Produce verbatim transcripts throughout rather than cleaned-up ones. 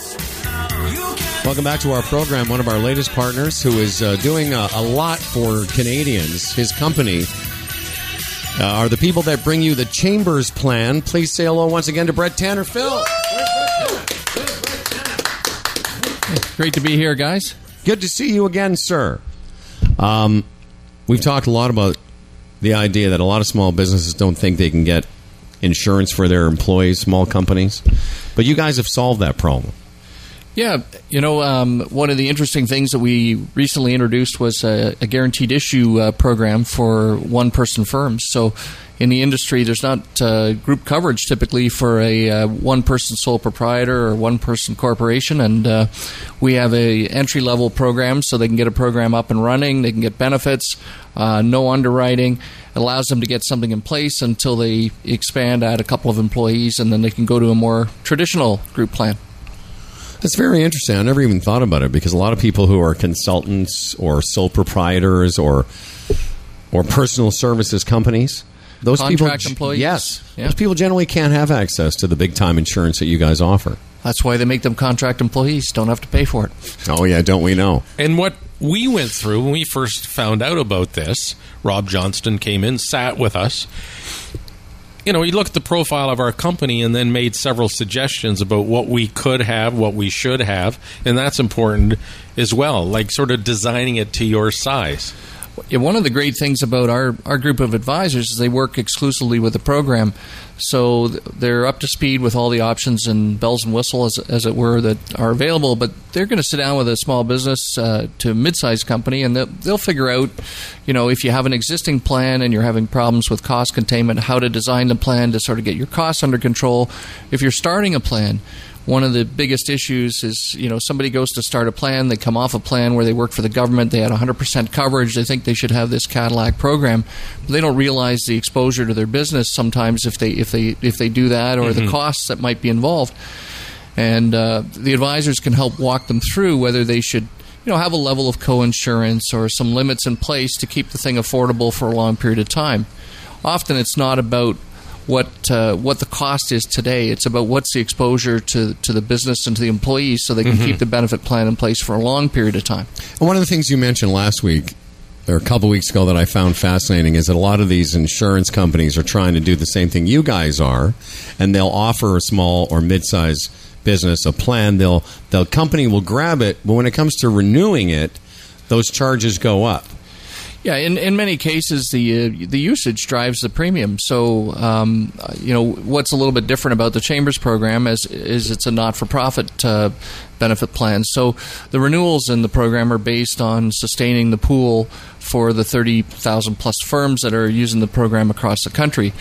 Welcome back to our program. One of our latest partners who is uh, doing a, a lot for Canadians, his company, uh, are the people that bring you the Chambers Plan. Please say hello once again to Brett Tanner. Phil. Great to be here, guys. Good to see you again, sir. Um, we've talked a lot about the idea that a lot of small businesses don't think they can get insurance for their employees, small companies. But you guys have solved that problem. Yeah, you know, um, one of the interesting things that we recently introduced was a, a guaranteed issue uh, program for one-person firms. So in the industry, there's not uh, group coverage typically for a uh, one-person sole proprietor or one-person corporation, and uh, we have a entry-level program so they can get a program up and running, they can get benefits, uh, no underwriting. It allows them to get something in place until they expand, add a couple of employees, and then they can go to a more traditional group plan. That's very interesting. I never even thought about it because a lot of people who are consultants or sole proprietors or or personal services companies, those contract people, employees, yes, yeah. those people generally can't have access to the big time insurance that you guys offer. That's why they make them contract employees. Don't have to pay for it. Oh yeah, don't we know? And what we went through when we first found out about this, Rob Johnston came in, sat with us. You know, he looked at the profile of our company and then made several suggestions about what we could have, what we should have, and that's important as well, like sort of designing it to your size. Yeah, one of the great things about our, our group of advisors is they work exclusively with the program. So they're up to speed with all the options and bells and whistles, as, as it were, that are available. But they're going to sit down with a small business uh, to mid-sized company, and they'll, they'll figure out, you know, if you have an existing plan and you're having problems with cost containment, how to design the plan to sort of get your costs under control. If you're starting a plan, one of the biggest issues is, you know, somebody goes to start a plan, they come off a plan where they work for the government, they had one hundred percent coverage, they think they should have this Cadillac program, but they don't realize the exposure to their business sometimes if they if they if they do that, or mm-hmm. the costs that might be involved. And uh, the advisors can help walk them through whether they should, you know, have a level of co-insurance or some limits in place to keep the thing affordable for a long period of time. Often it's not about what uh, what the cost is today. It's about what's the exposure to, to the business and to the employees so they can mm-hmm. keep the benefit plan in place for a long period of time. And one of the things you mentioned last week, or a couple weeks ago, that I found fascinating is that a lot of these insurance companies are trying to do the same thing you guys are, and they'll offer a small or mid-sized business a plan. They'll the company will grab it, but when it comes to renewing it, those charges go up. Yeah, in, in many cases, the uh, the usage drives the premium. So, um, you know, what's a little bit different about the Chambers program is, is it's a not-for-profit uh, benefit plan. So the renewals in the program are based on sustaining the pool for the thirty thousand plus firms that are using the program across the country.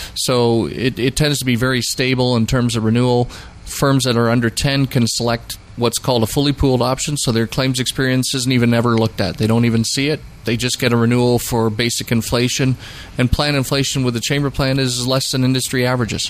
So it, it tends to be very stable in terms of renewal. Firms that are under ten can select what's called a fully pooled option, so their claims experience isn't even ever looked at. They don't even see it. They just get a renewal for basic inflation, and plan inflation with the Chamber plan is less than industry averages.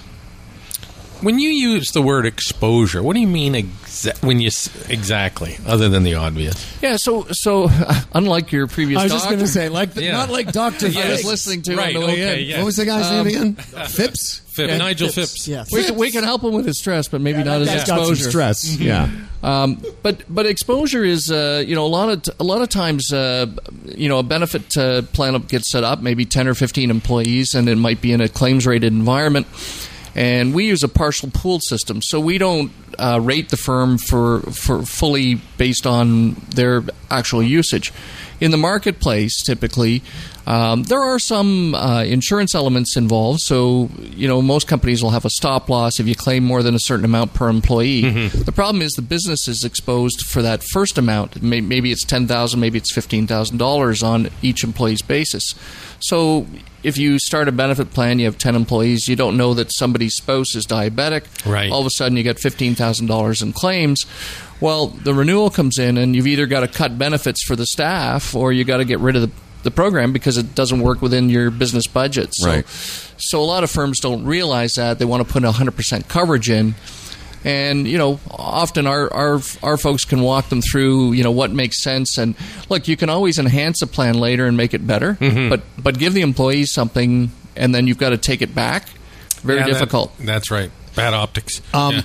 When you use the word exposure, what do you mean exa- when you s- exactly, other than the obvious? Yeah, so so unlike your previous I was doctor, just going to say, like the, yeah. not like Doctor I was listening to right, on the way okay, in. yeah. What was the guy's Um, name again? Phipps? Phipps. Yeah, Nigel Phipps. Phipps. Yeah, We can, we can help him with his stress, but maybe Yeah, not his that He's got some exposure. stress. Yeah. Um, but but exposure is uh, you know a lot of t- a lot of times uh, you know a benefit uh, plan gets set up, maybe ten or fifteen employees, and it might be in a claims rated environment. And we use a partial pooled system, so we don't uh, rate the firm for for fully based on their actual usage. In the marketplace, typically, um, there are some uh, insurance elements involved. So, you know, most companies will have a stop loss if you claim more than a certain amount per employee. Mm-hmm. The problem is the business is exposed for that first amount. Maybe it's ten thousand dollars, maybe it's fifteen thousand dollars on each employee's basis. So if you start a benefit plan, you have ten employees, you don't know that somebody's spouse is diabetic. Right. All of a sudden you get fifteen thousand dollars in claims. Well, the renewal comes in and you've either got to cut benefits for the staff or you got to get rid of the, the program because it doesn't work within your business budget. So, right. so a lot of firms don't realize that. They want to put one hundred percent coverage in. And, you know, often our, our our folks can walk them through, you know, what makes sense. And, look, you can always enhance a plan later and make it better, mm-hmm. but but give the employees something and then you've got to take it back. Very yeah, difficult. That, that's right. Bad optics. Um, yeah.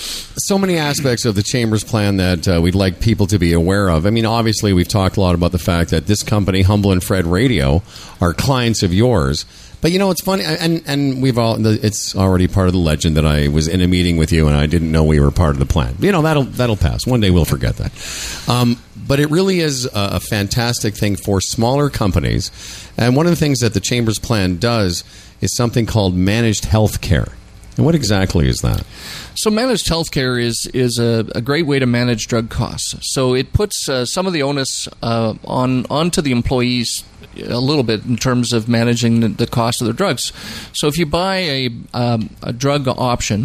so many aspects of the Chambers plan that uh, we'd like people to be aware of. I mean, obviously, we've talked a lot about the fact that this company, Humble and Fred Radio, are clients of yours. But you know, it's funny, and and we've all, it's already part of the legend that I was in a meeting with you and I didn't know we were part of the plan. You know, that'll that'll pass. One day we'll forget that. Um, but it really is a, a fantastic thing for smaller companies. And one of the things that the Chambers plan does is something called managed health care. And what exactly is that? So managed healthcare is is a, a great way to manage drug costs. So it puts uh, some of the onus uh, on onto the employees a little bit in terms of managing the, the cost of their drugs. So if you buy a, um, a drug option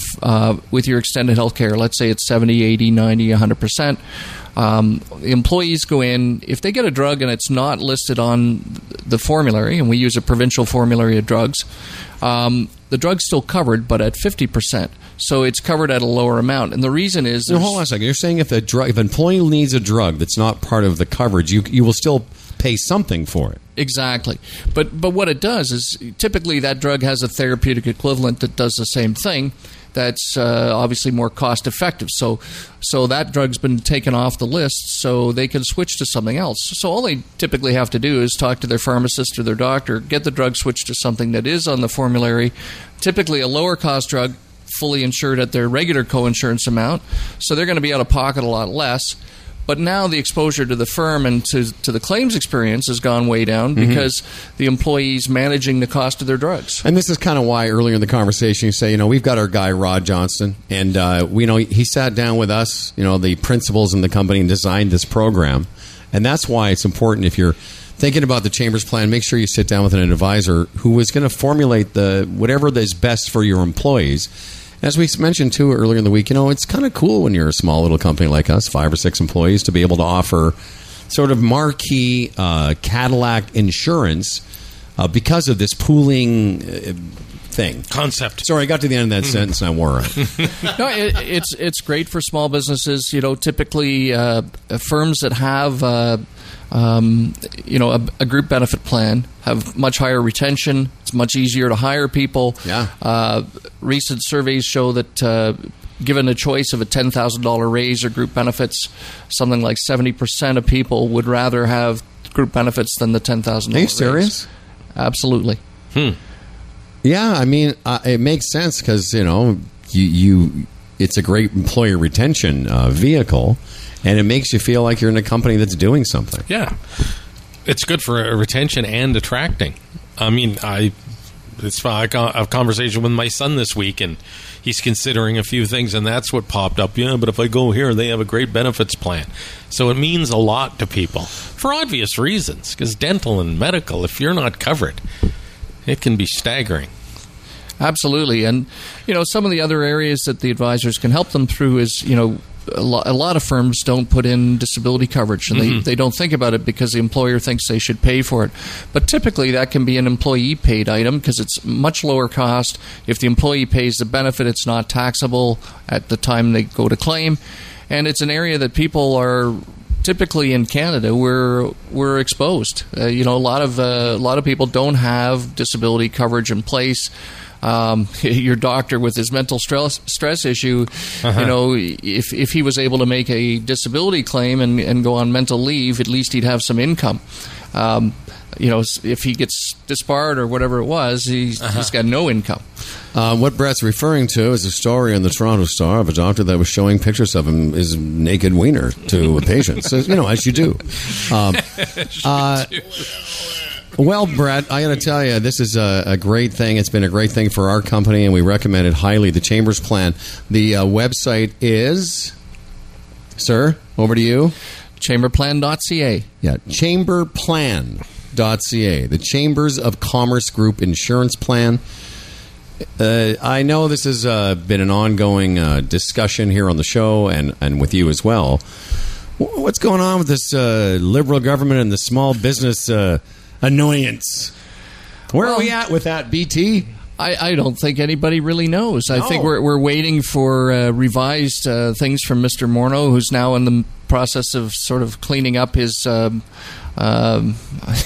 uh, with your extended healthcare, let's say it's seventy, eighty, ninety, one hundred percent, um, the employees go in. If they get a drug and it's not listed on the formulary, and we use a provincial formulary of drugs, um, the drug's still covered, but at fifty percent. So it's covered at a lower amount. And the reason is... No, hold on a second. You're saying if a drug, if an employee needs a drug that's not part of the coverage, you you will still pay something for it. Exactly. But but what it does is typically that drug has a therapeutic equivalent that does the same thing. That's uh, obviously more cost effective. So so that drug's been taken off the list so they can switch to something else. So all they typically have to do is talk to their pharmacist or their doctor, get the drug switched to something that is on the formulary, typically a lower cost drug, fully insured at their regular co-insurance amount. So they're going to be out of pocket a lot less. But now the exposure to the firm and to, to the claims experience has gone way down because mm-hmm. the employee's managing the cost of their drugs. And this is kind of why earlier in the conversation you say, you know, we've got our guy, Rod Johnston, and uh, we know he sat down with us, you know, the principals in the company and designed this program. And that's why it's important if you're thinking about the Chambers plan, make sure you sit down with an advisor who is going to formulate the whatever is best for your employees. As we mentioned, too, earlier in the week, you know, it's kind of cool when you're a small little company like us, five or six employees, to be able to offer sort of marquee uh, Cadillac insurance uh, because of this pooling uh, thing. Concept. Sorry, I got to the end of that sentence and I wore it. No, it, it's, it's great for small businesses. You know, typically uh, firms that have... Uh, Um, you know, a, a group benefit plan have much higher retention. It's much easier to hire people. Yeah. Uh, recent surveys show that uh, given a choice of a ten thousand dollars raise or group benefits, something like seventy percent of people would rather have group benefits than the ten thousand dollars raise. Are you raise. serious? Absolutely. Hmm. Yeah, I mean, uh, it makes sense because, you know, you, you it's a great employee retention uh, vehicle. And it makes you feel like you're in a company that's doing something. Yeah. It's good for uh, retention and attracting. I mean, I it's I got a conversation with my son this week, and he's considering a few things, and that's what popped up. Yeah, but if I go here, they have a great benefits plan. So it means a lot to people for obvious reasons, because dental and medical, if you're not covered, it can be staggering. Absolutely. And, you know, some of the other areas that the advisors can help them through is, you know, A lot, a lot of firms don't put in disability coverage, and mm-hmm. they, they don't think about it because the employer thinks they should pay for it. But typically that can be an employee-paid item because it's much lower cost. If the employee pays the benefit, it's not taxable at the time they go to claim. And it's an area that people are typically in Canada we're we're exposed. Uh, you know, a lot of uh, a lot of people don't have disability coverage in place. Um, your doctor with his mental stress stress issue, uh-huh. you know, if if he was able to make a disability claim and, and go on mental leave, at least he'd have some income. Um, you know, if he gets disbarred or whatever it was, he's, uh-huh. he's got no income. Uh, what Brett's referring to is a story in the Toronto Star of a doctor that was showing pictures of him, his naked wiener, to patients. You know, as you do. Um, uh, Well, Brett, I got to tell you, this is a, a great thing. It's been a great thing for our company, and we recommend it highly. The Chambers Plan. The uh, website is, sir, over to you. chamberplan dot c a. Yeah, chamberplan dot c a. The Chambers of Commerce Group Insurance Plan. Uh, I know this has uh, been an ongoing uh, discussion here on the show and, and with you as well. What's going on with this uh, Liberal government and the small business uh annoyance? Where well, are we at with that, B T? I, I don't think anybody really knows. I no. think we're we're waiting for uh, revised uh, things from Mister Morneau, who's now in the process of sort of cleaning up his um, um,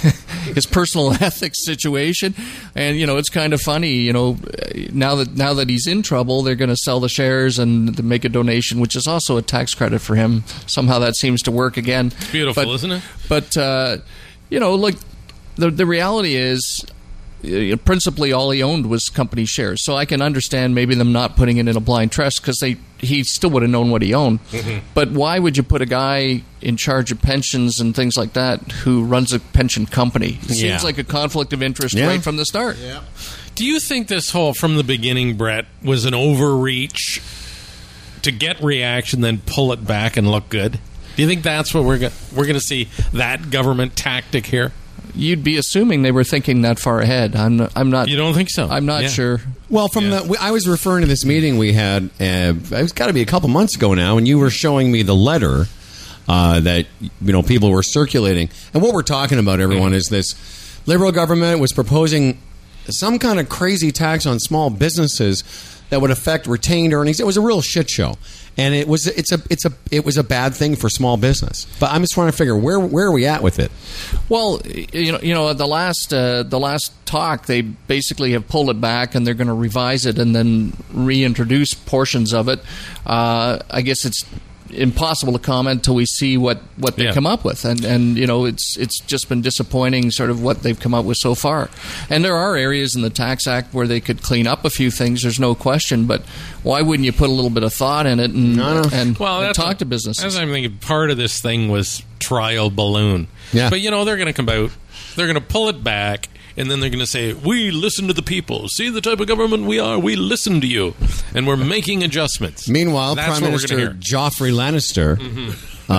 his personal ethics situation. And you know, it's kind of funny. You know, now that now that he's in trouble, they're going to sell the shares and make a donation, which is also a tax credit for him. Somehow that seems to work again. It's beautiful, but, isn't it? But uh, you know, look, the the reality is, uh, principally all he owned was company shares. So I can understand maybe them not putting it in a blind trust because they he still would have known what he owned. Mm-hmm. But why would you put a guy in charge of pensions and things like that who runs a pension company? It Yeah. seems like a conflict of interest Yeah. right from the start. Yeah. Do you think this whole, from the beginning, Brett, was an overreach to get reaction, then pull it back and look good? Do you think that's what we're go- we're going to see, that government tactic here? You'd be assuming they were thinking that far ahead. I'm not, I'm not. You don't think so? I'm not Yeah. sure. Well, from Yeah. the, I was referring to this meeting we had. Uh, it's got to be a couple months ago now, and you were showing me the letter uh, that you know people were circulating. And what we're talking about, everyone, Mm-hmm. is this Liberal government was proposing some kind of crazy tax on small businesses that would affect retained earnings. It was a real shit show, and it was it's a it's a it was a bad thing for small business. But I'm just trying to figure where where are we at with it? Well, you know, you know, the last uh, the last talk, they basically have pulled it back, and they're going to revise it and then reintroduce portions of it. Uh, I guess it's impossible to comment until we see what, what they Yeah. come up with, and and you know, it's it's just been disappointing, sort of what they've come up with so far. And there are areas in the Tax Act where they could clean up a few things. There's no question, but why wouldn't you put a little bit of thought in it and No, no. and, Well, and that's talk what- to businesses? As I'm thinking, part of this thing was trial balloon. Yeah. But, you know, they're going to come out, they're going to pull it back, and then they're going to say, we listen to the people. See the type of government we are. We listen to you. And we're making adjustments. Meanwhile, That's Prime what we're Minister gonna hear. Joffrey Lannister. Mm-hmm.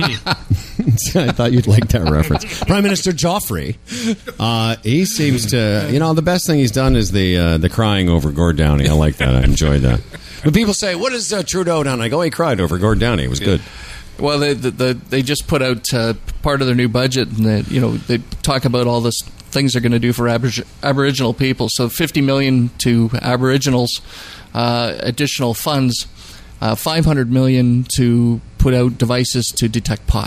Uh, I thought you'd like that reference. Prime Minister Joffrey. Uh, he seems to, you know, the best thing he's done is the uh, the crying over Gord Downie. I like that. I enjoyed that. When people say, "What is uh, Trudeau done?" I go, "He cried over Gord Downie. It was good." Well, they the, the, they just put out uh, part of their new budget, and they, you know, they talk about all this things they're going to do for Aborig- Aboriginal people. So, fifty million to Aboriginals, uh, additional funds, uh, five hundred million to put out devices to detect pot.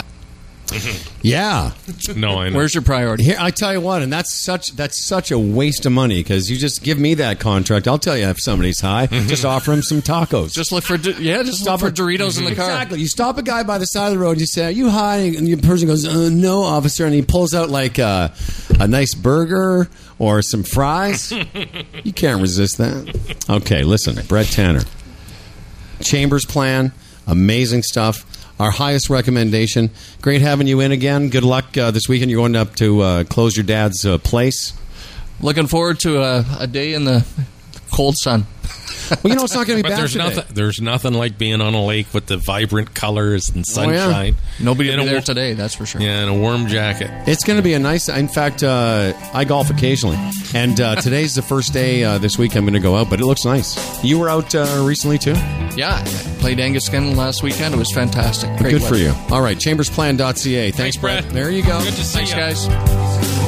Yeah. No, I know. Where's your priority? Here, I tell you what, and that's such that's such a waste of money because you just give me that contract. I'll tell you if somebody's high. Just offer him some tacos. Just look for do- yeah, just stop for Doritos in the car. Exactly. You stop a guy by the side of the road and you say, "Are you high?" And the person goes, uh, "No, officer." And he pulls out like a, a nice burger or some fries. You can't resist that. Okay, listen, Brett Tanner. Chambers plan, amazing stuff. Our highest recommendation. Great having you in again. Good luck uh, this weekend. You're going up to uh, close your dad's uh, place. Looking forward to a, a day in the cold sun. Well, you know, it's not going to be But bad there's today. nothing. There's nothing like being on a lake with the vibrant colors and Oh, yeah. sunshine. Nobody will And be a there wa- today, that's for sure. Yeah, and a warm jacket. It's going to be a nice. In fact, uh, I golf occasionally, and uh, today's the first day uh, this week I'm going to go out. But it looks nice. You were out uh, recently too. Yeah, I played Angus Scanlon last weekend. It was fantastic. Great Good weather. for you. All right, chambersplan dot c a. Thanks, Thanks, Brett. There you go. Good to see Thanks, ya. guys.